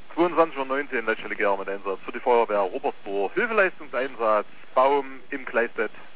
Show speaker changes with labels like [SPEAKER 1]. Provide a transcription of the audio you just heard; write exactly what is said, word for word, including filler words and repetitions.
[SPEAKER 1] zweiundzwanzig Uhr neunzehn letztlich mit Einsatz für die Feuerwehr Robertsburg. Hilfeleistungseinsatz, Baum im Gleisbett